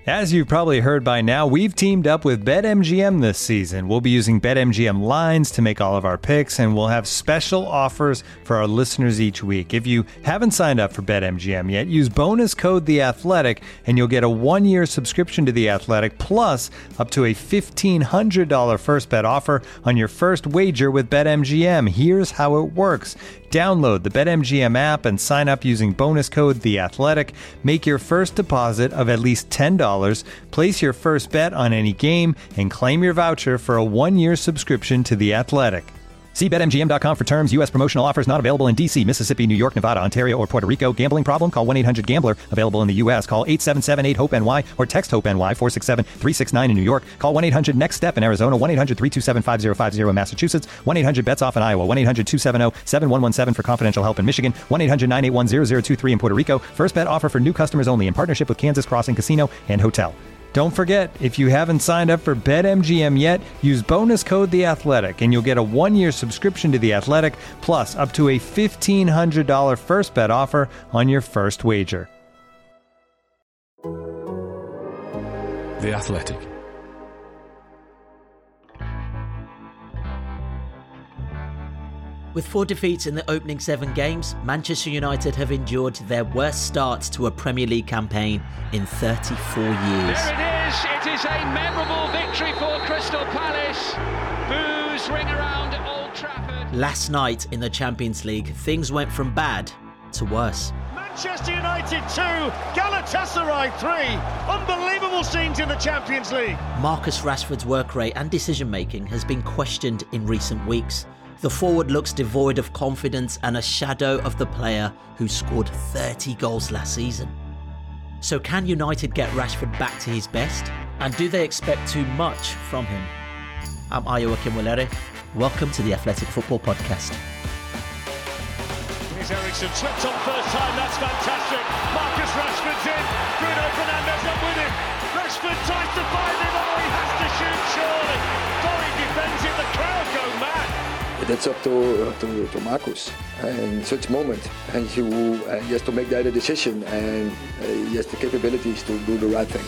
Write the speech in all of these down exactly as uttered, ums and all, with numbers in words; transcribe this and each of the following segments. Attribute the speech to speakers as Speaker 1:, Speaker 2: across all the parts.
Speaker 1: As you've probably heard by now, we've teamed up with BetMGM this season. We'll be using BetMGM lines to make all of our picks, and we'll have special offers for our listeners each week. If you haven't signed up for BetMGM yet, use bonus code The Athletic, and you'll get a one-year subscription to The Athletic, plus up to a fifteen hundred dollars first bet offer on your first wager with BetMGM. Here's how it works. Download the BetMGM app and sign up using bonus code The Athletic. Make your first deposit of at least ten dollars. Place your first bet on any game and claim your voucher for a one-year subscription to The Athletic. See Bet M G M dot com for terms. U S promotional offers not available in D C, Mississippi, New York, Nevada, Ontario, or Puerto Rico. Gambling problem? Call one eight hundred gambler. Available in the U S. Call eight seven seven eight hope N Y or text HOPE-NY four six seven three six nine in New York. Call one eight hundred next step in Arizona. one eight hundred three two seven five zero five zero in Massachusetts. one eight hundred bets off in Iowa. one eight hundred two seven zero seven one one seven for confidential help in Michigan. one eight hundred nine eight one zero zero two three in Puerto Rico. First bet offer for new customers only in partnership with Kansas Crossing Casino and Hotel. Don't forget, if you haven't signed up for BetMGM yet, use bonus code The Athletic, and you'll get a one-year subscription to The Athletic, plus up to a fifteen hundred dollars first bet offer on your first wager.
Speaker 2: The Athletic.
Speaker 3: With four defeats in the opening seven games, Manchester United have endured their worst start to a Premier League campaign in thirty-four years.
Speaker 4: There it is. It is a memorable victory for Crystal Palace. Boos ring around Old Trafford.
Speaker 3: Last night in the Champions League, things went from bad to worse.
Speaker 5: Manchester United two, Galatasaray three. Unbelievable scenes in the Champions League.
Speaker 3: Marcus Rashford's work rate and decision-making has been questioned in recent weeks. The forward looks devoid of confidence and a shadow of the player who scored thirty goals last season. So can United get Rashford back to his best? And do they expect too much from him? I'm Ayo Akinwolere. Welcome to the Athletic Football Podcast.
Speaker 5: Here's Eriksen, slipped on first time, that's fantastic. Marcus Rashford's in, Bruno Fernandes up with him. Rashford tries to find him, oh he has to shoot surely. Corey defends it, the crowd go mad.
Speaker 6: That's up to, to, to Marcus in such moment, and he, will, uh, he has to make that a decision, and uh, he has the capabilities to do the right thing.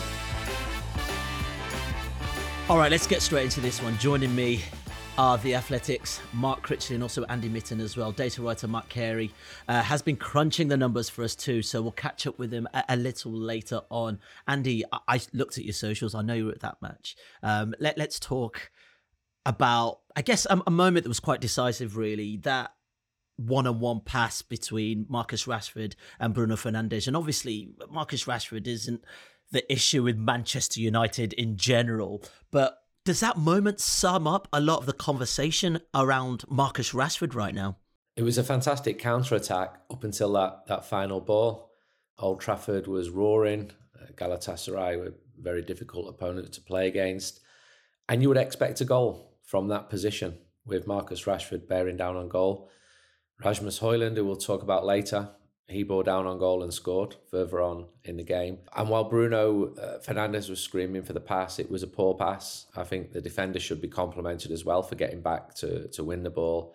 Speaker 3: All right, let's get straight into this one. Joining me are the Athletics, Mark Critchley and also Andy Mitten as well. Data writer Mark Carey uh, has been crunching the numbers for us too, so we'll catch up with him a, a little later on. Andy, I, I looked at your socials. I know you were at that match. Um, let, let's talk about, I guess, a, a moment that was quite decisive, really, that one-on-one pass between Marcus Rashford and Bruno Fernandes. And obviously, Marcus Rashford isn't the issue with Manchester United in general, but does that moment sum up a lot of the conversation around Marcus Rashford right now?
Speaker 7: It was a fantastic counter-attack up until that, that final ball. Old Trafford was roaring. Galatasaray were a very difficult opponent to play against. And you would expect a goal from that position with Marcus Rashford bearing down on goal. Rasmus Højlund, who we'll talk about later, he bore down on goal and scored further on in the game. And while Bruno uh, Fernandes was screaming for the pass, it was a poor pass. I think the defender should be complimented as well for getting back to, to win the ball.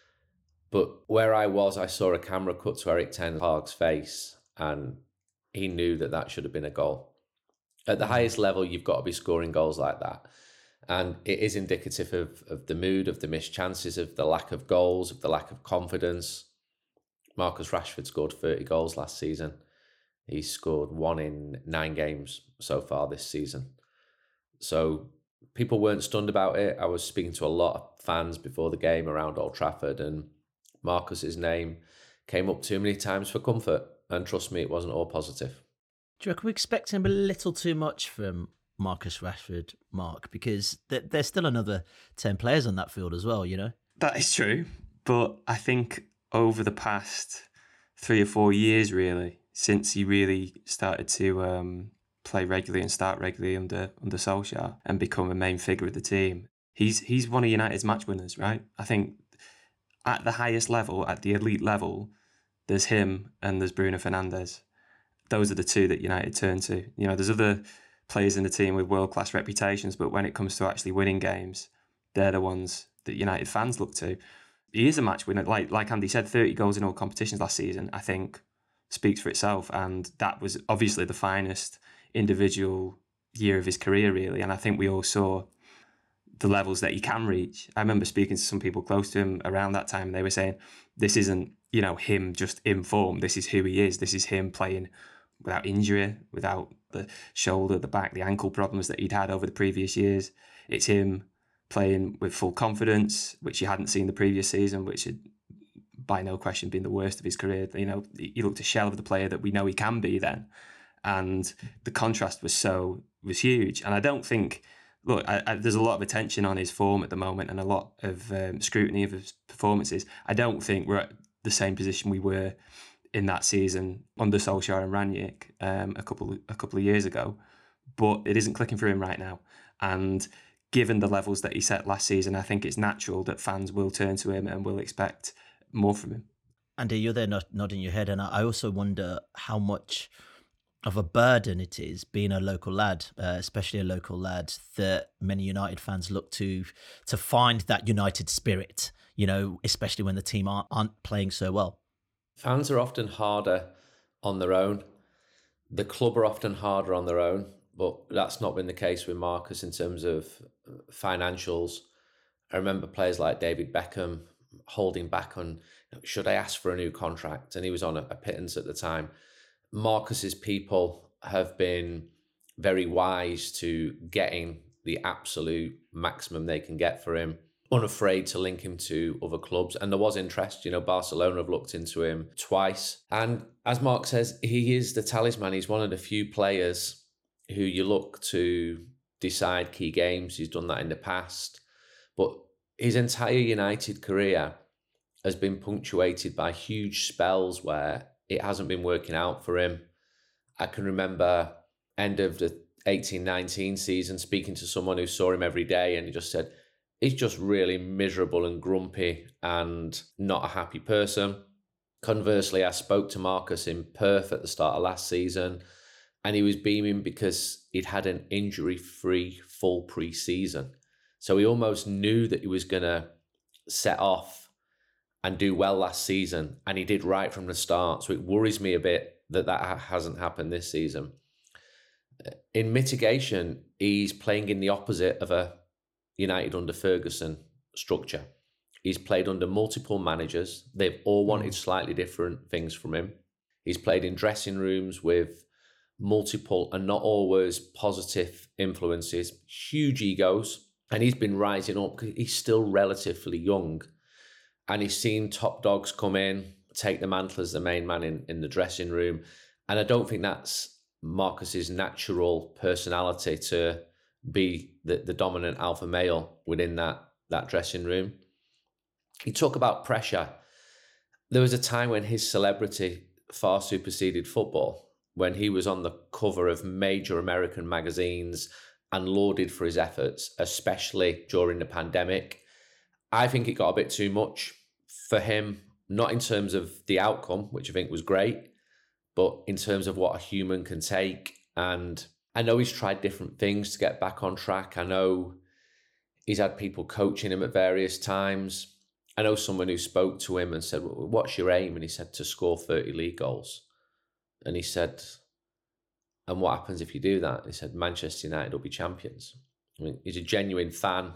Speaker 7: But where I was, I saw a camera cut to Erik ten Hag's face, and he knew that that should have been a goal. At the highest level, you've got to be scoring goals like that. And it is indicative of, of the mood, of the missed chances, of the lack of goals, of the lack of confidence. Marcus Rashford scored thirty goals last season. He's scored one in nine games so far this season. So people weren't stunned about it. I was speaking to a lot of fans before the game around Old Trafford, and Marcus's name came up too many times for comfort. And trust me, it wasn't all positive.
Speaker 3: Do you reckon we expect him a little too much from Marcus Rashford, Mark? Because th- there's still another ten players on that field as well, you know?
Speaker 8: That is true. But I think over the past three or four years, really, since he really started to um, play regularly and start regularly under under Solskjaer and become a main figure of the team, he's he's one of United's match winners, right? I think at the highest level, at the elite level, there's him and there's Bruno Fernandes. Those are the two that United turn to. You know, there's other players in the team with world-class reputations, but when it comes to actually winning games, they're the ones that United fans look to. He is a match winner. Like like Andy said, thirty goals in all competitions last season, I think, speaks for itself. And that was obviously the finest individual year of his career, really. And I think we all saw the levels that he can reach. I remember speaking to some people close to him around that time. They were saying, this isn't, you know, him just in form. This is who he is. This is him playing without injury, without the shoulder, the back, the ankle problems that he'd had over the previous years. It's him playing with full confidence, which you hadn't seen the previous season, which had by no question been the worst of his career. You know, he looked a shell of the player that we know he can be then. And the contrast was so, was huge. And I don't think, look, I, I, there's a lot of attention on his form at the moment and a lot of um, scrutiny of his performances. I don't think we're at the same position we were in that season under Solskjaer and Rangnick um, a couple a couple of years ago. But it isn't clicking for him right now. And given the levels that he set last season, I think it's natural that fans will turn to him and will expect more from him.
Speaker 3: Andy, you're there nod- nodding your head, and I also wonder how much of a burden it is being a local lad, uh, especially a local lad that many United fans look to to find that United spirit, you know, especially when the team aren't, aren't playing so well.
Speaker 7: Fans are often harder on their own. The club are often harder on their own, but that's not been the case with Marcus in terms of financials. I remember players like David Beckham holding back on, should I ask for a new contract? And he was on a, a pittance at the time. Marcus's people have been very wise to getting the absolute maximum they can get for him, unafraid to link him to other clubs. And there was interest, you know, Barcelona have looked into him twice. And as Mark says, he is the talisman. He's one of the few players who you look to decide key games. He's done that in the past. But his entire United career has been punctuated by huge spells where it hasn't been working out for him. I can remember end of the eighteen nineteen season speaking to someone who saw him every day, and he just said, he's just really miserable and grumpy and not a happy person. Conversely, I spoke to Marcus in Perth at the start of last season, and he was beaming because he'd had an injury-free full pre-season. So he almost knew that he was going to set off and do well last season, and he did right from the start. So it worries me a bit that that hasn't happened this season. In mitigation, he's playing in the opposite of a United under Ferguson structure. He's played under multiple managers. They've all wanted slightly different things from him. He's played in dressing rooms with multiple and not always positive influences, huge egos, and he's been rising up because he's still relatively young. And he's seen top dogs come in, take the mantle as the main man in, in the dressing room. And I don't think that's Marcus's natural personality to be the, the dominant alpha male within that, that dressing room. You talk about pressure. There was a time when his celebrity far superseded football, when he was on the cover of major American magazines and lauded for his efforts, especially during the pandemic. I think it got a bit too much for him, not in terms of the outcome, which I think was great, but in terms of what a human can take. And I know he's tried different things to get back on track. I know he's had people coaching him at various times. I know someone who spoke to him and said, well, what's your aim? And he said, to score thirty league goals. And he said, and what happens if you do that? And he said, Manchester United will be champions. I mean, he's a genuine fan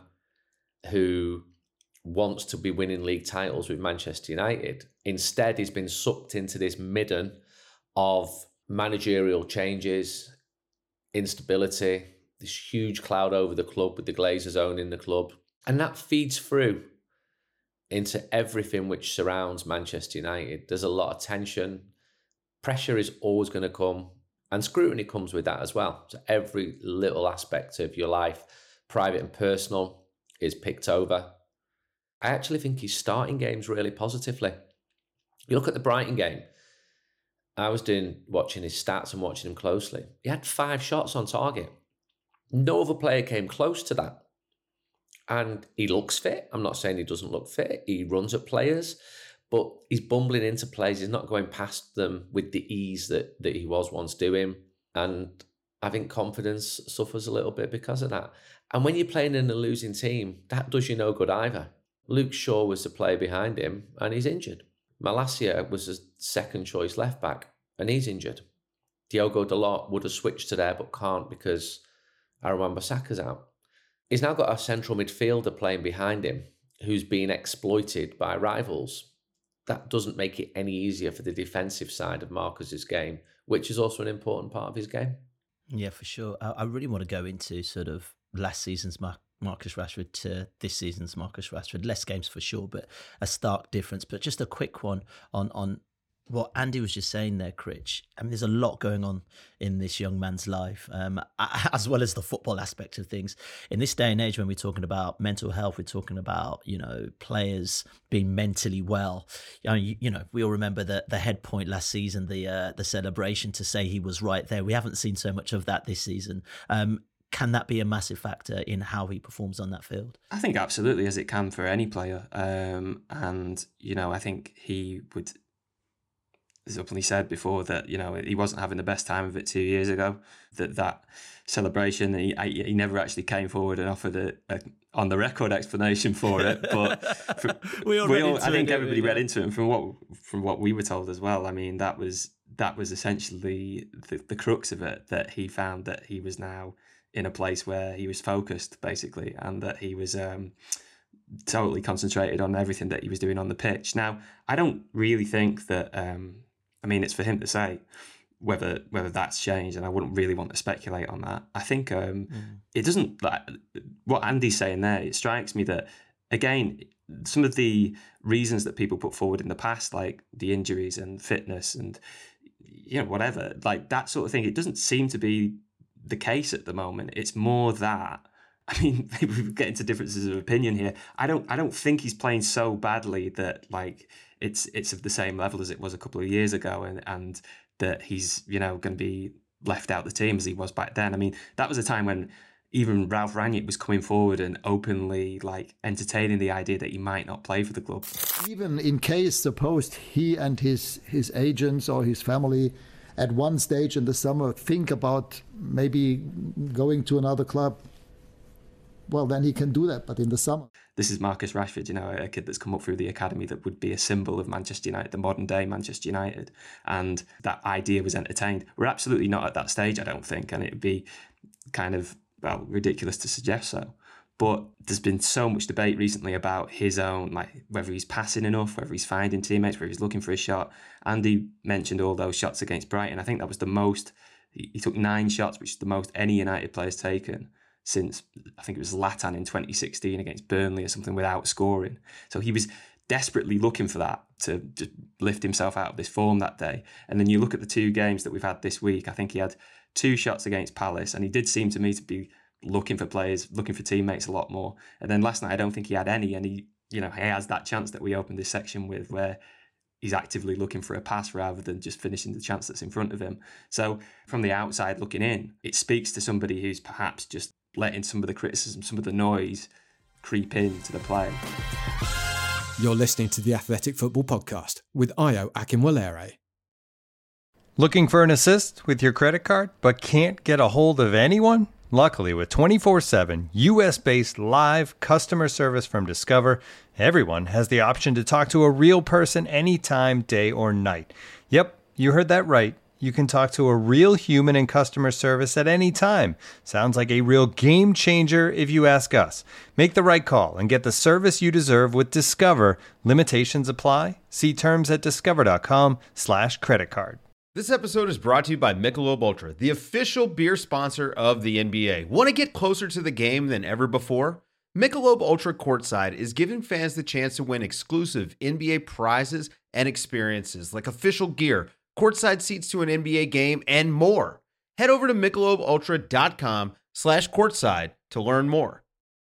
Speaker 7: who wants to be winning league titles with Manchester United. Instead, he's been sucked into this midden of managerial changes, instability, this huge cloud over the club with the Glazers owning the club. And that feeds through into everything which surrounds Manchester United. There's a lot of tension. Pressure is always going to come, and scrutiny comes with that as well. So every little aspect of your life, private and personal, is picked over. I actually think he's starting games really positively. You look at the Brighton game. I was doing watching his stats and watching him closely. He had five shots on target. No other player came close to that. And he looks fit. I'm not saying he doesn't look fit. He runs at players, but he's bumbling into plays. He's not going past them with the ease that, that he was once doing. And I think confidence suffers a little bit because of that. And when you're playing in a losing team, that does you no good either. Luke Shaw was the player behind him, and he's injured. Malacia was a second choice left back, and he's injured. Diogo Dalot would have switched to there, but can't because Aaron Wan-Bissaka's out. He's now got a central midfielder playing behind him who's being exploited by rivals. That doesn't make it any easier for the defensive side of Marcus's game, which is also an important part of his game.
Speaker 3: Yeah, for sure. I, I really want to go into sort of last season's Mar- Marcus Rashford to this season's Marcus Rashford. Less games for sure, but a stark difference. But just a quick one on on what Andy was just saying there, Critch. I mean, there's a lot going on in this young man's life, um, as well as the football aspect of things. In this day and age, when we're talking about mental health, we're talking about, you know, players being mentally well. You know, you, you know we all remember the the head point last season, the uh, the celebration to say he was right there. We haven't seen so much of that this season. Um, can that be a massive factor in how he performs on that field?
Speaker 8: I think absolutely, as it can for any player. Um, and, you know, I think he would... He's openly said before that, you know, he wasn't having the best time of it two years ago. That that celebration, he he never actually came forward and offered a, a on the record explanation for it. But for,
Speaker 3: we all,
Speaker 8: we
Speaker 3: read
Speaker 8: all
Speaker 3: into
Speaker 8: I think
Speaker 3: it,
Speaker 8: everybody
Speaker 3: we,
Speaker 8: read
Speaker 3: yeah.
Speaker 8: into it, and from what from what we were told as well. I mean, that was that was essentially the, the crux of it. That he found that he was now in a place where he was focused, basically, and that he was. Um, totally concentrated on everything that he was doing on the pitch. Now, I don't really think that. Um, I mean, it's for him to say whether whether that's changed, and I wouldn't really want to speculate on that. I think um, mm. it doesn't. Like, what Andy's saying there, it strikes me that again, some of the reasons that people put forward in the past, like the injuries and fitness and you know whatever, like that sort of thing, it doesn't seem to be the case at the moment. It's more that. I mean, maybe we get into differences of opinion here. I don't. I don't think he's playing so badly that like it's it's of the same level as it was a couple of years ago, and and that he's you know going to be left out the team as he was back then. I mean, that was a time when even Ralf Rangnick was coming forward and openly like entertaining the idea that he might not play for the club.
Speaker 9: Even in case, supposed he and his his agents or his family at one stage in the summer think about maybe going to another club. Well, then he can do that, but in the summer.
Speaker 8: This is Marcus Rashford, you know, a kid that's come up through the academy that would be a symbol of Manchester United, the modern day Manchester United. And that idea was entertained. We're absolutely not at that stage, I don't think. And it'd be kind of, well, ridiculous to suggest so. But there's been so much debate recently about his own, like whether he's passing enough, whether he's finding teammates, whether he's looking for a shot. Andy mentioned all those shots against Brighton. I think that was the most, he took nine shots, which is the most any United player's taken since, I think it was Zlatan in twenty sixteen against Burnley or something, without scoring. So he was desperately looking for that to just lift himself out of this form that day. And then you look at the two games that we've had this week, I think he had two shots against Palace, and he did seem to me to be looking for players, looking for teammates a lot more. And then last night, I don't think he had any, and he, you know, he has that chance that we opened this section with where he's actively looking for a pass rather than just finishing the chance that's in front of him. So from the outside looking in, it speaks to somebody who's perhaps just letting some of the criticism, some of the noise creep into the play.
Speaker 2: You're listening to the Athletic Football Podcast with Ayo Akinwolere.
Speaker 1: Looking for an assist with your credit card but can't get a hold of anyone? Luckily, with twenty-four seven U S-based live customer service from Discover, everyone has the option to talk to a real person anytime, day or night. Yep, you heard that right. You can talk to a real human in customer service at any time. Sounds like a real game changer if you ask us. Make the right call and get the service you deserve with Discover. Limitations apply. See terms at discover.com slash credit card.
Speaker 10: This episode is brought to you by Michelob Ultra, the official beer sponsor of the N B A. Want to get closer to the game than ever before? Michelob Ultra Courtside is giving fans the chance to win exclusive N B A prizes and experiences like official gear, courtside seats to an N B A game, and more. Head over to michelobultra.com slash courtside to learn more.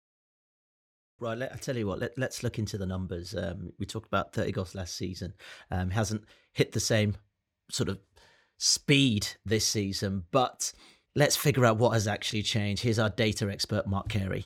Speaker 3: Right, let, I'll tell you what, let, let's look into the numbers. Um, we talked about thirty goals last season. Um, hasn't hit the same sort of speed this season, but let's figure out what has actually changed. Here's our data expert, Mark Carey.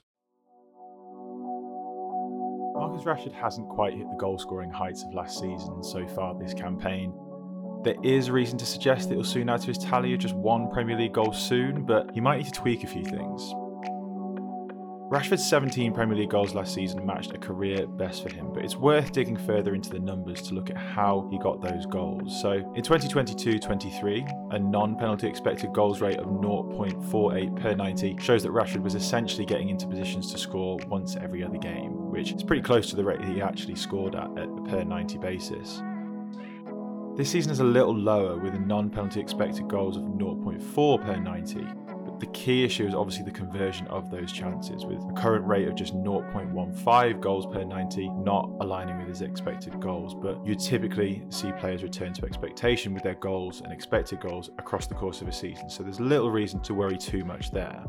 Speaker 11: Marcus Rashford hasn't quite hit the goal-scoring heights of last season so far this campaign. There is reason to suggest that he'll soon add to his tally of just one Premier League goal soon, but he might need to tweak a few things. Rashford's seventeen Premier League goals last season matched a career best for him, but it's worth digging further into the numbers to look at how he got those goals. So in twenty twenty-two twenty-three, a non-penalty expected goals rate of zero point four eight per ninety shows that Rashford was essentially getting into positions to score once every other game, which is pretty close to the rate he actually scored at at a per ninety basis. This season is a little lower with a non-penalty expected goals of zero point four per ninety. The key issue is obviously the conversion of those chances, with a current rate of just zero point one five goals per ninety not aligning with his expected goals, but you typically see players return to expectation with their goals and expected goals across the course of a season, so there's little reason to worry too much there.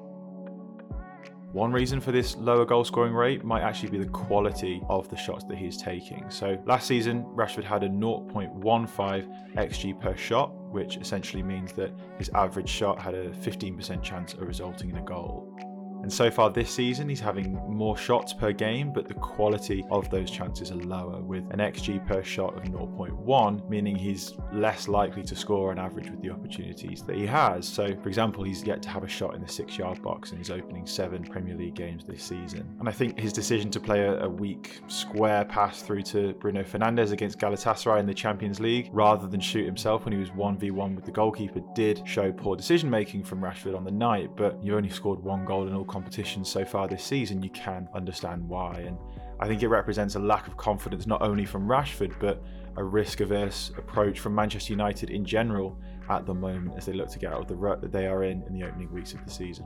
Speaker 11: One reason for this lower goal scoring rate might actually be the quality of the shots that he's taking. So last season, Rashford had a zero point one five X G per shot, which essentially means that his average shot had a fifteen percent chance of resulting in a goal. And so far this season, he's having more shots per game, but the quality of those chances are lower, with an X G per shot of zero point one, meaning he's less likely to score on average with the opportunities that he has. So, for example, he's yet to have a shot in the six-yard box in his opening seven Premier League games this season. And I think his decision to play a, a weak square pass through to Bruno Fernandes against Galatasaray in the Champions League, rather than shoot himself when he was one v one with the goalkeeper, did show poor decision-making from Rashford on the night, but you only scored one goal in all competitions so far this season. You can understand why, and I think it represents a lack of confidence not only from Rashford but a risk-averse approach from Manchester United in general at the moment as they look to get out of the rut that they are in in the opening weeks of the season.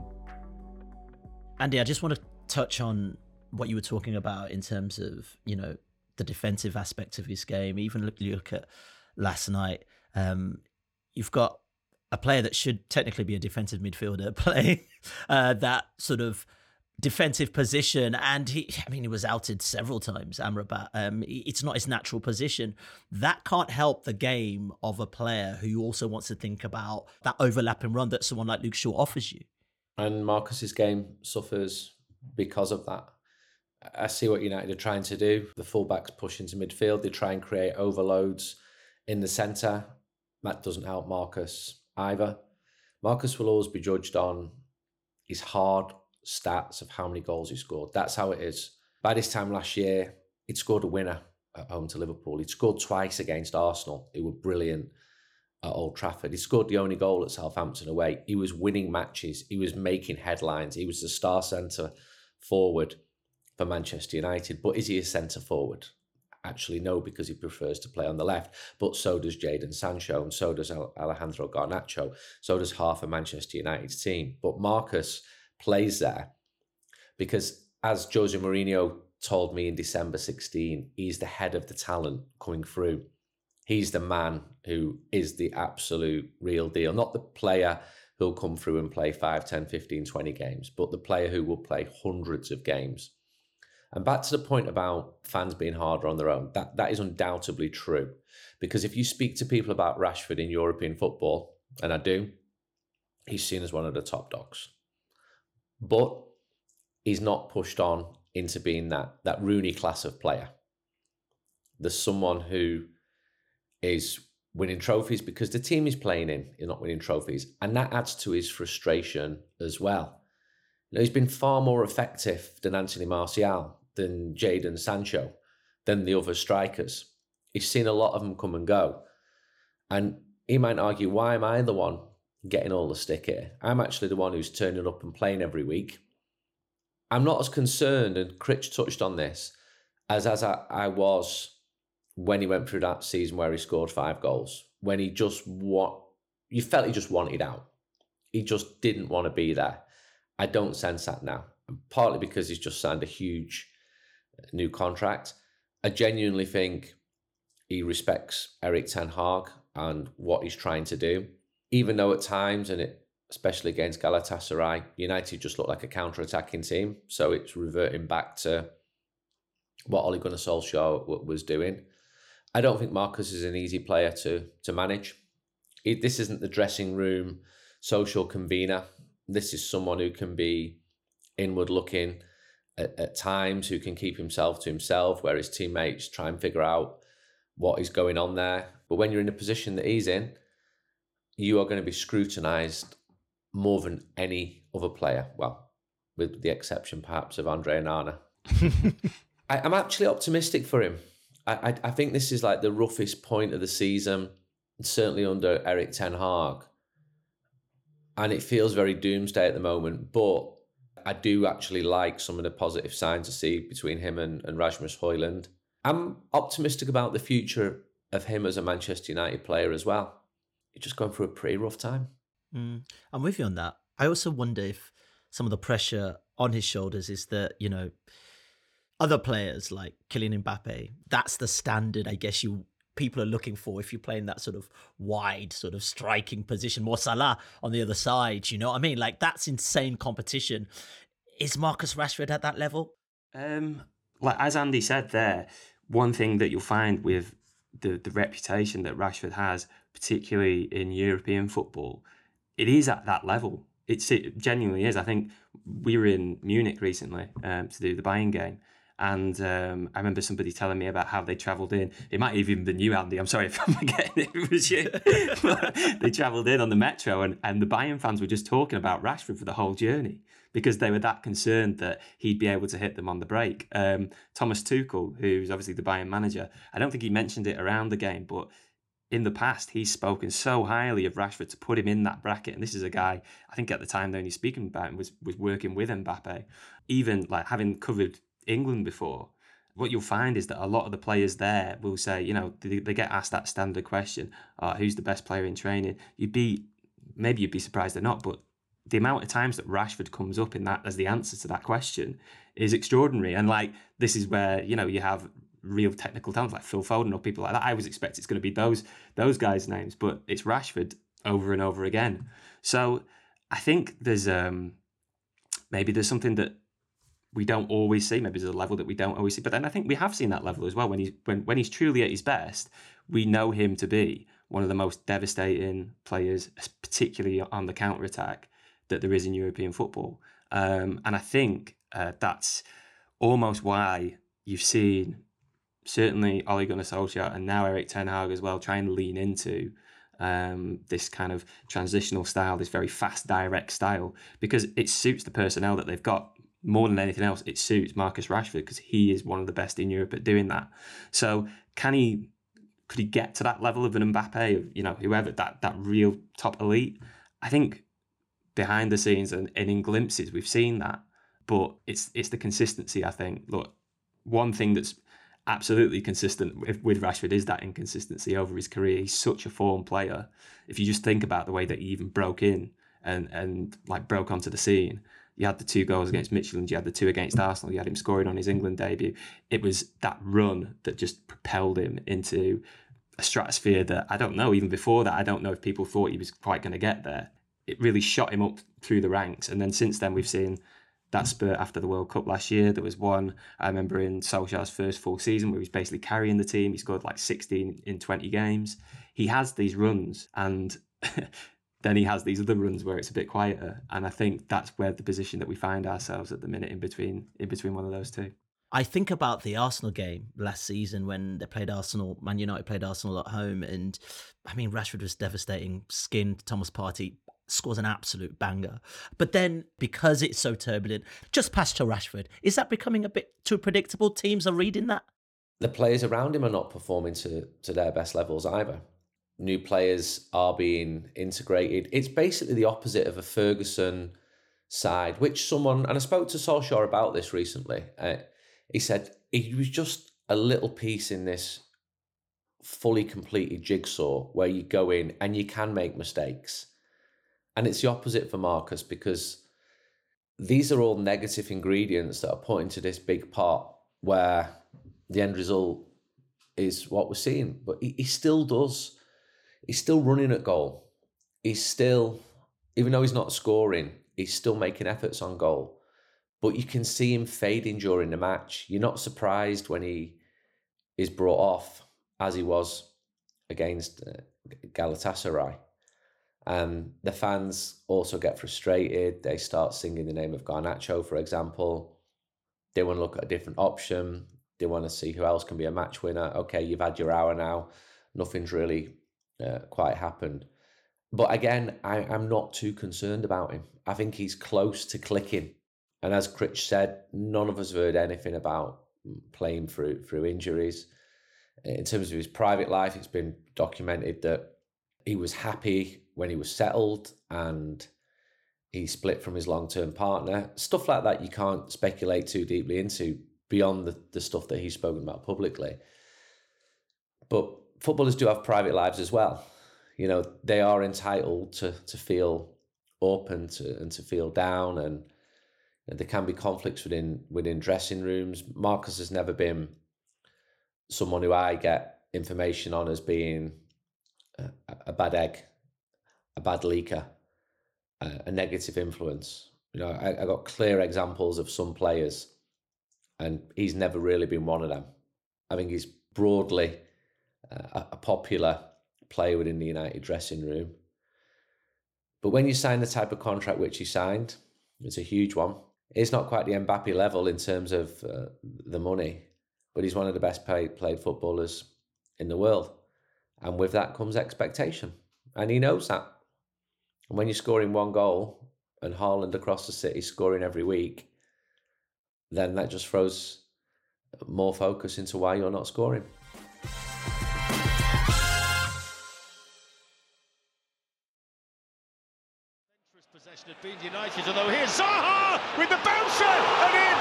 Speaker 3: Andy, I just want to touch on what you were talking about in terms of, you know, the defensive aspect of his game. Even look, you look at last night, um, you've got a player that should technically be a defensive midfielder playing uh, that sort of defensive position, and he, I mean, he was outed several times, Amrabat. Um, it's not his natural position. That can't help the game of a player who also wants to think about that overlapping run that someone like Luke Shaw offers you.
Speaker 7: And Marcus's game suffers because of that. I see what United are trying to do. The fullbacks push into midfield. They try and create overloads in the centre. That doesn't help Marcus either. Marcus will always be judged on his hard stats of how many goals he scored. That's how it is. By this time last year, he'd scored a winner at home to Liverpool. He'd scored twice against Arsenal. He was brilliant at Old Trafford. He scored the only goal at Southampton away. He was winning matches. He was making headlines. He was the star centre forward for Manchester United. But is he a centre forward? Actually, no, because he prefers to play on the left. But so does Jadon Sancho, and so does Alejandro Garnacho. So does half of Manchester United's team. But Marcus plays there because, as Jose Mourinho told me in December sixteen, he's the head of the talent coming through. He's the man who is the absolute real deal, not the player who'll come through and play five, ten, fifteen, twenty games, but the player who will play hundreds of games. And back to the point about fans being harder on their own, that, that is undoubtedly true. Because if you speak to people about Rashford in European football, and I do, he's seen as one of the top dogs. But he's not pushed on into being that, that Rooney class of player. There's someone who is winning trophies because the team he's playing in is not winning trophies. And that adds to his frustration as well. You know, he's been far more effective than Anthony Martial, than Jadon Sancho, than the other strikers. He's seen a lot of them come and go. And he might argue, why am I the one getting all the stick here? I'm actually the one who's turning up and playing every week. I'm not as concerned, and Critch touched on this, as, as I, I was when he went through that season where he scored five goals, when he just want, you felt he just wanted out. He just didn't want to be there. I don't sense that now, partly because he's just signed a huge new contract. I genuinely think he respects Erik ten Hag and what he's trying to do, even though at times, and it, especially against Galatasaray, United just looked like a counter-attacking team. So it's reverting back to what Ole Gunnar Solskjaer was doing. I don't think Marcus is an easy player to, to manage. It, this isn't the dressing room social convener. This is someone who can be inward looking at, at times, who can keep himself to himself, where his teammates try and figure out what is going on there. But when you're in the position that he's in, you are going to be scrutinised more than any other player. Well, with the exception perhaps of Andre Onana. I, I'm actually optimistic for him. I, I I think this is like the roughest point of the season, certainly under Erik ten Hag. And it feels very doomsday at the moment, but I do actually like some of the positive signs I see between him and, and Rasmus Højlund. I'm optimistic about the future of him as a Manchester United player as well. He's just going through a pretty rough time.
Speaker 3: Mm, I'm with you on that. I also wonder if some of the pressure on his shoulders is that, you know, other players like Kylian Mbappe, that's the standard, I guess, you people are looking for if you're playing that sort of wide, sort of striking position. More Salah on the other side, you know what I mean? Like, that's insane competition. Is Marcus Rashford at that level?
Speaker 8: Um, like as Andy said there, one thing that you'll find with the, the reputation that Rashford has, particularly in European football, it is at that level. It's, it genuinely is. I think we were in Munich recently um, to do the Bayern game. And um, I remember somebody telling me about how they travelled in. It might have even been you, Andy. I'm sorry if I'm forgetting it was you. But they travelled in on the metro, and, and the Bayern fans were just talking about Rashford for the whole journey because they were that concerned that he'd be able to hit them on the break. Um, Thomas Tuchel, who's obviously the Bayern manager, I don't think he mentioned it around the game, but in the past, he's spoken so highly of Rashford to put him in that bracket. And this is a guy, I think at the time the only speaking about him was, was working with Mbappe. Even like having covered England before, what you'll find is that a lot of the players there will say, you know, they, they get asked that standard question, uh, who's the best player in training? You'd be, maybe you'd be surprised or not, but the amount of times that Rashford comes up in that as the answer to that question is extraordinary. And like, this is where, you know, you have real technical talent like Phil Foden or people like that. I always expect it's going to be those those guys' names, but it's Rashford over and over again. So I think there's um maybe there's something that we don't always see. Maybe there's a level that we don't always see. But then I think we have seen that level as well. When he's when, when he's truly at his best, we know him to be one of the most devastating players, particularly on the counter-attack, that there is in European football. Um, and I think uh, that's almost why you've seen certainly Ole Gunnar Solskjaer and now Erik ten Hag as well trying to lean into um, this kind of transitional style, this very fast, direct style, because it suits the personnel that they've got. More than anything else, it suits Marcus Rashford because he is one of the best in Europe at doing that. So can he, could he get to that level of an Mbappe, of, you know, whoever, that that real top elite? I think behind the scenes and, and in glimpses, we've seen that. But it's it's the consistency, I think. Look, one thing that's absolutely consistent with, with Rashford is that inconsistency over his career. He's such a form player. If you just think about the way that he even broke in and, and like broke onto the scene, you had the two goals against Midtjylland, you had the two against Arsenal, you had him scoring on his England debut. It was that run that just propelled him into a stratosphere that, I don't know, even before that, I don't know if people thought he was quite going to get there. It really shot him up through the ranks. And then since then, we've seen that spurt after the World Cup last year. There was one, I remember in Solskjaer's first full season, where he was basically carrying the team. He scored like sixteen in twenty games. He has these runs, and then he has these other runs where it's a bit quieter. And I think that's where the position that we find ourselves at the minute in between in between one of those two.
Speaker 3: I think about the Arsenal game last season when they played Arsenal, Man United played Arsenal at home. And I mean, Rashford was devastating, skinned Thomas Partey, scores an absolute banger. But then because it's so turbulent, just pass to Rashford. Is that becoming a bit too predictable? Teams are reading that?
Speaker 7: The players around him are not performing to, to their best levels either. New players are being integrated. It's basically the opposite of a Ferguson side, which someone, and I spoke to Solskjaer about this recently, uh, he said he was just a little piece in this fully completed jigsaw where you go in and you can make mistakes. And it's the opposite for Marcus, because these are all negative ingredients that are put into this big pot where the end result is what we're seeing. But he, he still does. He's still running at goal. He's still, even though he's not scoring, he's still making efforts on goal. But you can see him fading during the match. You're not surprised when he is brought off, as he was against uh, Galatasaray. Um, the fans also get frustrated. They start singing the name of Garnacho, for example. They want to look at a different option. They want to see who else can be a match winner. Okay, you've had your hour now. Nothing's really uh, quite happened. But again, I, I'm not too concerned about him. I think he's close to clicking. And as Critch said, none of us have heard anything about playing through through injuries. In terms of his private life, it's been documented that he was happy when he was settled and he split from his long-term partner. Stuff like that you can't speculate too deeply into beyond the, the stuff that he's spoken about publicly. But footballers do have private lives as well. You know, they are entitled to to feel up and to, and to feel down, and you know, there can be conflicts within within dressing rooms. Marcus has never been someone who I get information on as being a, a bad egg, a bad leaker, a, a negative influence. You know, I, I got clear examples of some players, and he's never really been one of them. I think he's broadly uh, a popular player within the United dressing room. But when you sign the type of contract which he signed, it's a huge one. It's not quite the Mbappe level in terms of uh, the money, but he's one of the best paid, played footballers in the world. And with that comes expectation. And he knows that. And when you're scoring one goal and Haaland across the city scoring every week, then that just throws more focus into why you're not scoring.
Speaker 5: Possession had been United, although here's Zaha with the bouncer and in.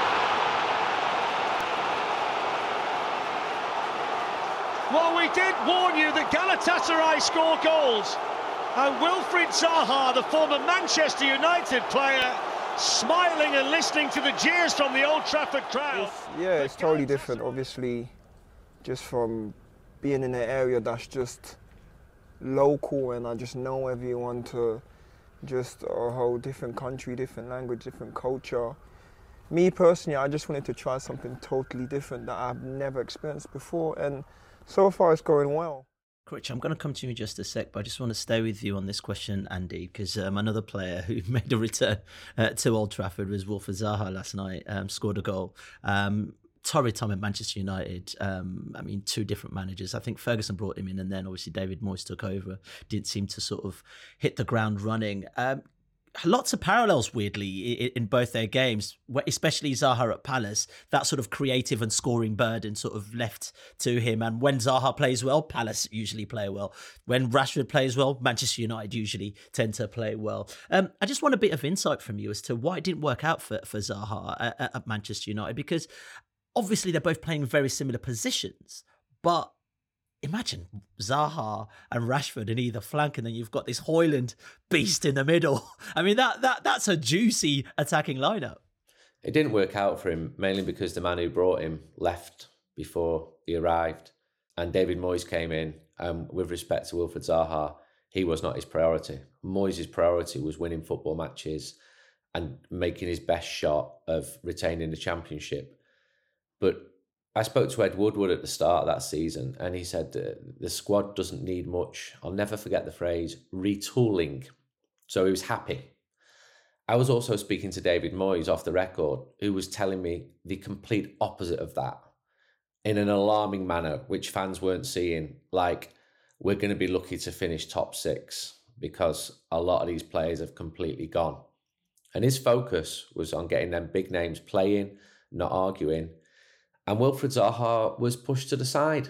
Speaker 5: Well, we did warn you that Galatasaray score goals, and Wilfried Zaha, the former Manchester United player, smiling and listening to the jeers from the Old Trafford crowd.
Speaker 12: It's, yeah, it's totally different, obviously, just from being in an area that's just local and I just know everyone to just a whole different country, different language, different culture. Me personally, I just wanted to try something totally different that I've never experienced before, and so far it's going well.
Speaker 3: Critch, I'm going to come to you in just a sec, but I just want to stay with you on this question, Andy, because um, another player who made a return uh, to Old Trafford was Wilfried Zaha last night, um, scored a goal. Um, torrid time at Manchester United. Um, I mean, two different managers. I think Ferguson brought him in, and then obviously David Moyes took over. Didn't seem to sort of hit the ground running. Um, lots of parallels, weirdly, in, in both their games, especially Zaha at Palace. That sort of creative and scoring burden sort of left to him. And when Zaha plays well, Palace usually play well. When Rashford plays well, Manchester United usually tend to play well. Um, I just want a bit of insight from you as to why it didn't work out for, for Zaha at, at Manchester United, because obviously they're both playing very similar positions, but imagine Zaha and Rashford in either flank, and then you've got this Højlund beast in the middle. I mean, that that that's a juicy attacking lineup.
Speaker 7: It didn't work out for him, mainly because the man who brought him left before he arrived. And David Moyes came in, and with respect to Wilfried Zaha, he was not his priority. Moyes' priority was winning football matches and making his best shot of retaining the championship. But I spoke to Ed Woodward at the start of that season, and he said uh, the squad doesn't need much. I'll never forget the phrase, retooling. So he was happy. I was also speaking to David Moyes off the record, who was telling me the complete opposite of that in an alarming manner, which fans weren't seeing. Like, we're going to be lucky to finish top six because a lot of these players have completely gone. And his focus was on getting them big names playing, not arguing. And Wilfried Zaha was pushed to the side.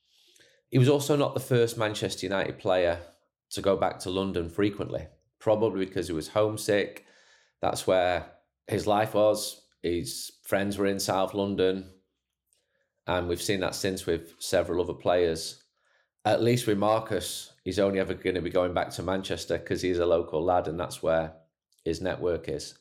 Speaker 7: He was also not the first Manchester United player to go back to London frequently, probably because he was homesick. That's where his life was. His friends were in South London. And we've seen that since with several other players. At least with Marcus, he's only ever going to be going back to Manchester because he's a local lad and that's where his network is.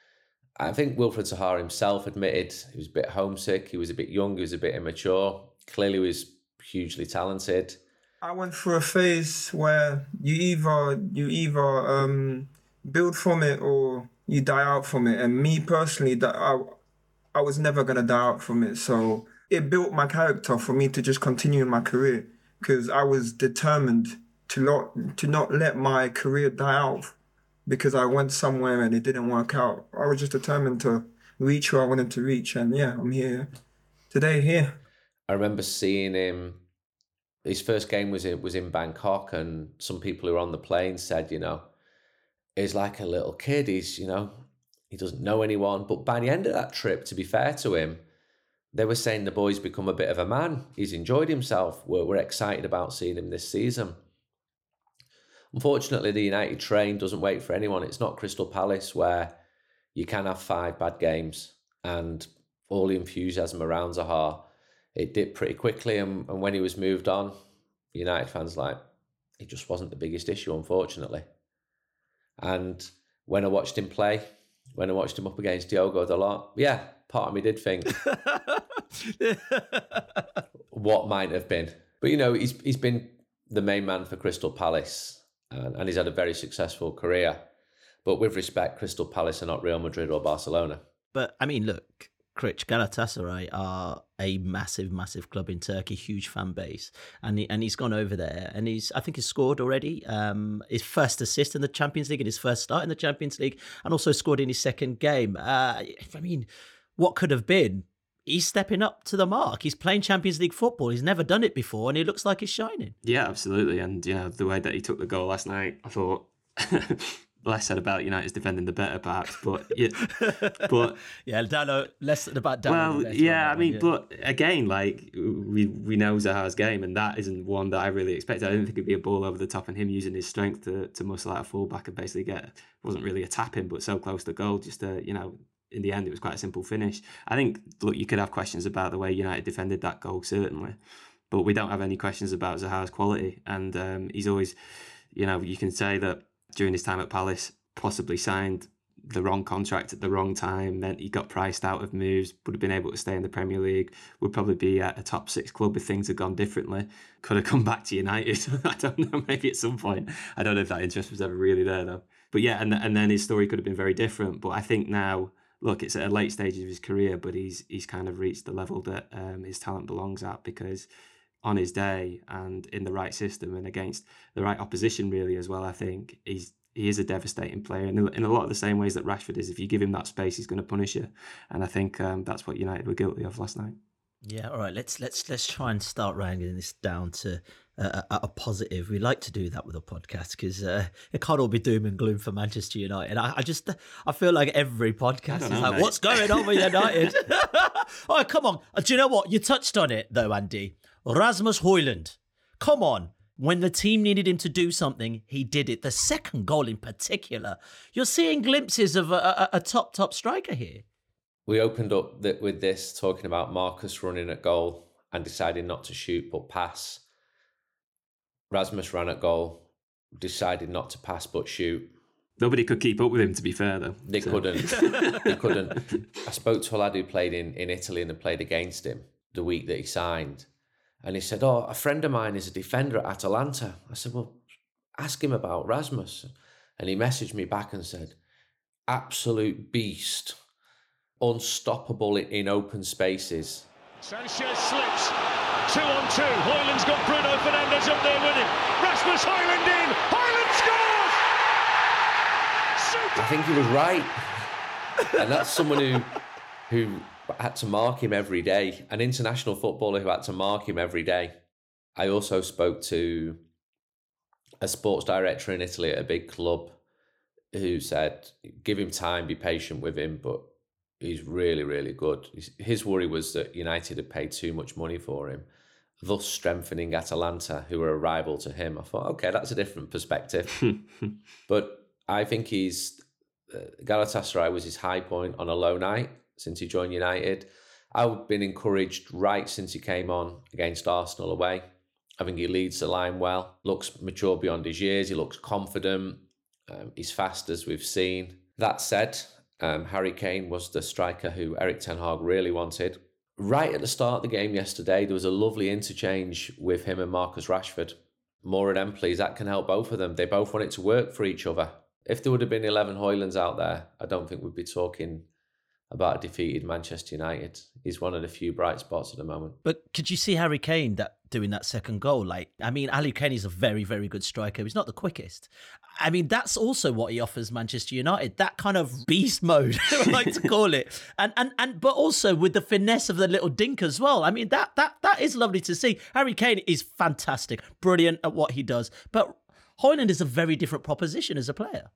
Speaker 7: I think Wilfried Zaha himself admitted he was a bit homesick, he was a bit young, he was a bit immature. Clearly he was hugely talented.
Speaker 12: I went through a phase where you either you either um, build from it or you die out from it. And me personally, that I, I was never going to die out from it. So it built my character for me to just continue in my career because I was determined to not, to not let my career die out because I went somewhere and it didn't work out. I was just determined to reach where I wanted to reach. And yeah, I'm here today, here.
Speaker 7: I remember seeing him, his first game was in, was in Bangkok, and some people who were on the plane said, you know, he's like a little kid. He's, you know, He doesn't know anyone. But by the end of that trip, to be fair to him, they were saying the boy's become a bit of a man. He's enjoyed himself. We're, we're excited about seeing him this season. Unfortunately, the United train doesn't wait for anyone. It's not Crystal Palace where you can have five bad games and all the enthusiasm around Zaha. It dipped pretty quickly, and, and when he was moved on, United fans like, it just wasn't the biggest issue, unfortunately. And when I watched him play, when I watched him up against Diogo Dalot, yeah, part of me did think what might have been. But, you know, he's he's been the main man for Crystal Palace, and, and he's had a very successful career. But with respect, Crystal Palace are not Real Madrid or Barcelona.
Speaker 3: But, I mean, look, Critch, Galatasaray are a massive, massive club in Turkey, huge fan base. And he, and he's gone over there and he's, I think he's scored already. Um, his first assist in the Champions League and his first start in the Champions League, and also scored in his second game. Uh, I mean, what could have been? He's stepping up to the mark. He's playing Champions League football. He's never done it before, and he looks like he's shining.
Speaker 8: Yeah, absolutely. And, you know, the way that he took the goal last night, I thought less said about United's defending the better, perhaps. But, yeah, but
Speaker 3: yeah, Dalot, less about Dalot.
Speaker 8: Well, yeah, I mean, yeah. But again, like, we we know Zaha's game, and that isn't one that I really expected. I didn't think it'd be a ball over the top, and him using his strength to, to muscle out a fullback and basically get, it wasn't really a tap-in, but so close to goal, just to, you know, in the end, it was quite a simple finish. I think, look, you could have questions about the way United defended that goal, certainly, but we don't have any questions about Zaha's quality. And um, he's always, you know, you can say that during his time at Palace, possibly signed the wrong contract at the wrong time, meant he got priced out of moves, would have been able to stay in the Premier League, would probably be at a top six club if things had gone differently. Could have come back to United. I don't know, maybe at some point. I don't know if that interest was ever really there, though. But yeah, and and then his story could have been very different. But I think now, look, it's at a late stage of his career, but he's he's kind of reached the level that um, his talent belongs at, because on his day and in the right system and against the right opposition, really, as well, I think he's he is a devastating player in a, in a lot of the same ways that Rashford is. If you give him that space, he's going to punish you, and I think um, that's what United were guilty of last night.
Speaker 3: Yeah, all right. Let's let's let's try and start wrangling this down to uh, a, a positive. We like to do that with a podcast because uh, it can't all be doom and gloom for Manchester United. I, I just I feel like every podcast is know, like, mate. What's going on with United? Oh, come on. Do you know what? You touched on it though, Andy. Rasmus Højlund. Come on. When the team needed him to do something, he did it. The second goal in particular. You're seeing glimpses of a, a, a top, top striker here.
Speaker 7: We opened up the, with this talking about Marcus running at goal and deciding not to shoot but pass. Rasmus ran at goal, decided not to pass but shoot.
Speaker 8: Nobody could keep up with him, to be fair, though.
Speaker 7: They so. couldn't. They couldn't. I spoke to a lad who played in, in Italy and had played against him the week that he signed. And he said, oh, a friend of mine is a defender at Atalanta. I said, well, ask him about Rasmus. And he messaged me back and said, absolute beast. Unstoppable in open spaces.
Speaker 5: Sanchez slips, two on two. Højlund's got Bruno Fernandes up there with him. Rasmus Højlund in. Højlund scores! Super.
Speaker 7: I think he was right, and that's someone who who had to mark him every day. An international footballer who had to mark him every day. I also spoke to a sports director in Italy at a big club who said, "Give him time, be patient with him, but." He's really, really good. His worry was that United had paid too much money for him, thus strengthening Atalanta, who were a rival to him. I thought, okay, that's a different perspective. But I think he's... Uh, Galatasaray was his high point on a low night since he joined United. I've been encouraged right since he came on against Arsenal away. I think he leads the line well, looks mature beyond his years, he looks confident, um, he's fast as we've seen. That said... Um, Harry Kane was the striker who Erik ten Hag really wanted. Right at the start of the game yesterday, there was a lovely interchange with him and Marcus Rashford. More of them, please. That can help both of them. They both want it to work for each other. If there would have been eleven Højlunds out there, I don't think we'd be talking about a defeated Manchester United. He's one of the few bright spots at the moment.
Speaker 3: But could you see Harry Kane that doing that second goal? Like, I mean, Ali Kane is a very, very good striker. He's not the quickest. I mean, that's also what he offers Manchester United, that kind of beast mode, I like to call it. And and and but also with the finesse of the little dink as well. I mean, that that that is lovely to see. Harry Kane is fantastic, brilliant at what he does. But Højlund is a very different proposition as a player.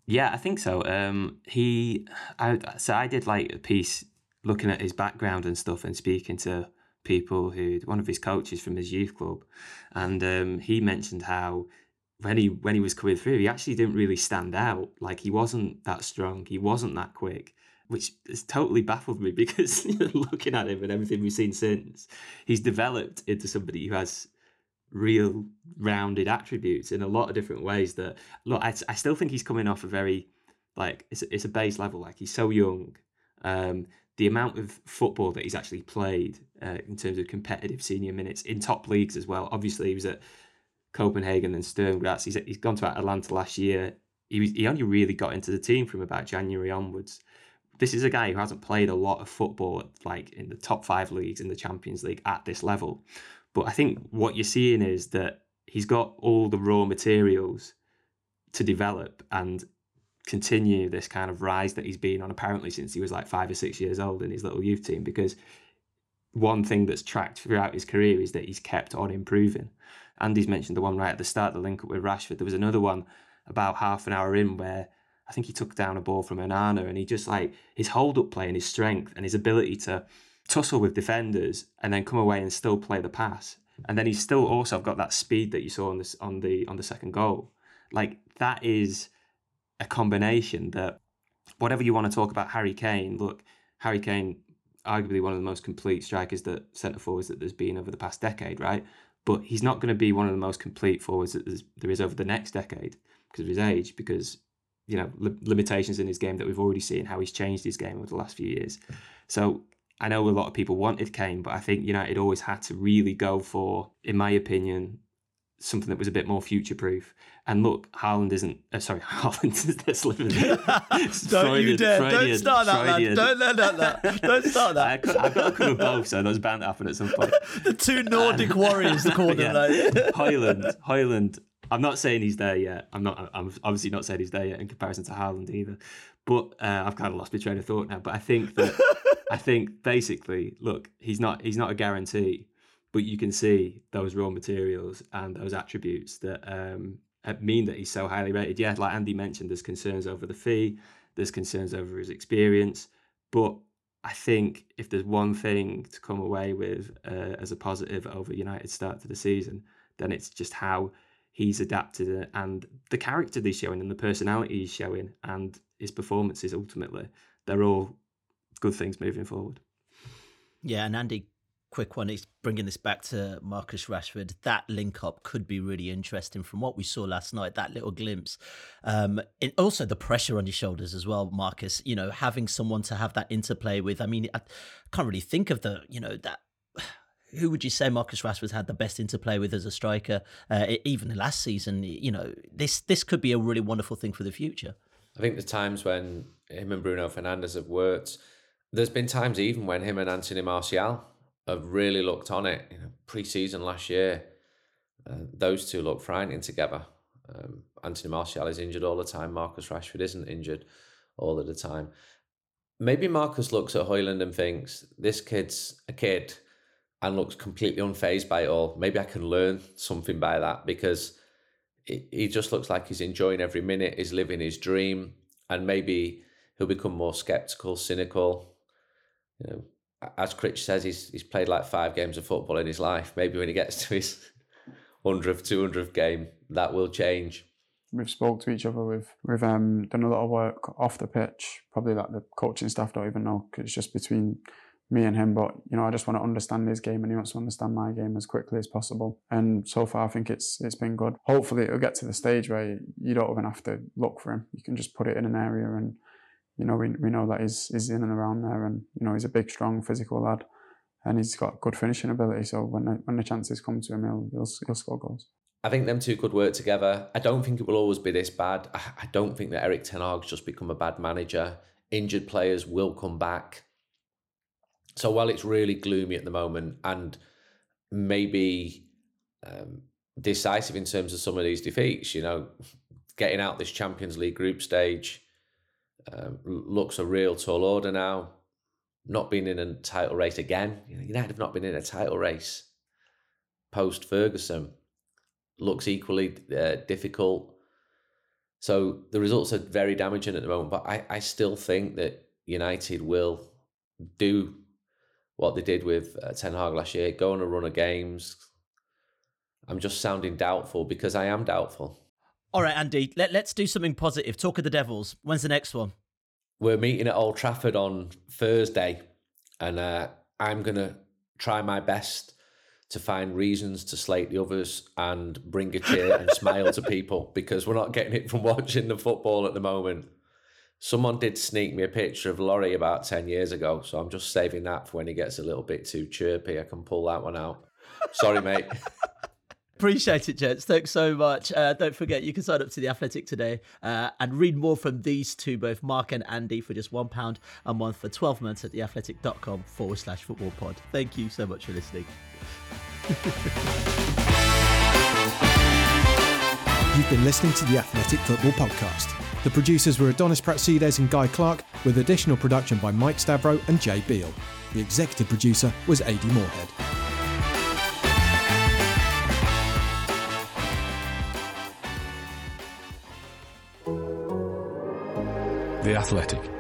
Speaker 8: Yeah, I think so. Um, he, I, so I did like a piece looking at his background and stuff and speaking to people who, one of his coaches from his youth club, and um, he mentioned how when he when he was coming through, he actually didn't really stand out. Like, he wasn't that strong, he wasn't that quick, which has totally baffled me because looking at him and everything we've seen since, he's developed into somebody who has real rounded attributes in a lot of different ways. That, look, I, I still think he's coming off a very, like, it's, it's a base level. Like, he's so young. Um, the amount of football that he's actually played uh, in terms of competitive senior minutes in top leagues as well. Obviously, he was at Copenhagen and Sturm Graz. He's, he's gone to Atalanta last year. He, was, he only really got into the team from about January onwards. This is a guy who hasn't played a lot of football, like in the top five leagues in the Champions League at this level. But I think what you're seeing is that he's got all the raw materials to develop and continue this kind of rise that he's been on apparently since he was like five or six years old in his little youth team. Because one thing that's tracked throughout his career is that he's kept on improving. Andy's mentioned the one right at the start, the link up with Rashford. There was another one about half an hour in where I think he took down a ball from Onana, and he just, like, his hold-up play and his strength and his ability to tussle with defenders and then come away and still play the pass. And then he's still also got that speed that you saw on this on the on the second goal. Like, that is a combination that, whatever you want to talk about Harry Kane, look, Harry Kane, arguably one of the most complete strikers, that centre forwards that there's been over the past decade, right? But he's not going to be one of the most complete forwards that there is over the next decade because of his age, because, you know, li- limitations in his game that we've already seen, how he's changed his game over the last few years. So I know a lot of people wanted Kane, but I think United always had to really go for, in my opinion, something that was a bit more future-proof. And look, Haaland isn't... Uh, sorry, Haaland is this living.
Speaker 3: Don't
Speaker 8: Freudian,
Speaker 3: you dare.
Speaker 8: Freudian,
Speaker 3: Don't start that,
Speaker 8: Freudian.
Speaker 3: lad. Don't, no, no, no. Don't start that.
Speaker 8: I could, I've got to cover both, so those bound to happen at some point.
Speaker 3: The two Nordic warriors, to call them.
Speaker 8: Yeah.
Speaker 3: Like.
Speaker 8: Hoyland, Hoyland. I'm not saying he's there yet. I'm not. I'm obviously not saying he's there yet in comparison to Haaland either. But uh, I've kind of lost my train of thought now. But I think that I think basically, look, he's not he's not a guarantee, but you can see those raw materials and those attributes that um, mean that he's so highly rated. Yeah, like Andy mentioned, there's concerns over the fee, there's concerns over his experience, but I think if there's one thing to come away with uh, as a positive over United's start to the season, then it's just how he's adapted and the character that he's showing and the personality he's showing and his performances, ultimately, they're all good things moving forward.
Speaker 3: Yeah, and Andy, quick one, is bringing this back to Marcus Rashford. That link up could be really interesting from what we saw last night, that little glimpse. Um, and also the pressure on your shoulders as well, Marcus, you know, having someone to have that interplay with. I mean, I can't really think of the, you know, that... Who would you say Marcus Rashford had the best interplay with as a striker? Uh, even last season, you know, this this could be a really wonderful thing for the future.
Speaker 7: I think the times when him and Bruno Fernandes have worked, there's been times even when him and Anthony Martial have really looked on it. You know, pre-season last year, uh, those two look frightening together. Um, Anthony Martial is injured all the time. Marcus Rashford isn't injured all of the time. Maybe Marcus looks at Højlund and thinks, this kid's a kid, and looks completely unfazed by it all. Maybe I can learn something by that, because it, he just looks like he's enjoying every minute, he's living his dream, and maybe he'll become more sceptical, cynical. You know, as Critch says, he's he's played like five games of football in his life. Maybe when he gets to his hundredth, two hundredth game, that will change.
Speaker 13: We've spoke to each other. We've we've um, done a lot of work off the pitch. Probably like the coaching staff don't even know, because it's just between me and him. But you know, I just want to understand his game, and he wants to understand my game as quickly as possible. And so far, I think it's it's been good. Hopefully, it'll get to the stage where you don't even have to look for him. You can just put it in an area, and you know, we we know that he's he's in and around there, and you know, he's a big, strong, physical lad, and he's got good finishing ability. So when the, when the chances come to him, he'll he'll, he'll score goals.
Speaker 7: I think them two could work together. I don't think it will always be this bad. I, I don't think that Erik ten Hag's just become a bad manager. Injured players will come back. So while it's really gloomy at the moment and maybe um, decisive in terms of some of these defeats, you know, getting out this Champions League group stage um, looks a real tall order now. Not being in a title race again. You know, United have not been in a title race post-Ferguson. Looks equally uh, difficult. So the results are very damaging at the moment, but I, I still think that United will do what they did with uh, Ten Hag last year, go on a run of games. I'm just sounding doubtful because I am doubtful.
Speaker 3: All right, Andy, let, let's do something positive. Talk of the Devils. When's the next one?
Speaker 7: We're meeting at Old Trafford on Thursday, and uh, I'm going to try my best to find reasons to slate the others and bring a cheer and smile to people, because we're not getting it from watching the football at the moment. Someone did sneak me a picture of Laurie about ten years ago, so I'm just saving that for when he gets a little bit too chirpy. I can pull that one out. Sorry, mate.
Speaker 3: Appreciate it, gents. Thanks so much. Uh, don't forget, you can sign up to The Athletic today uh, and read more from these two, both Mark and Andy, for just one pound a month for twelve months at theathletic.com forward slash football pod. Thank you so much for listening.
Speaker 2: You've been listening to the Athletic Football Podcast. The producers were Adonis Pratsides and Guy Clark, with additional production by Mike Stavro and Jay Beale. The executive producer was Adi Moorhead.
Speaker 14: The Athletic.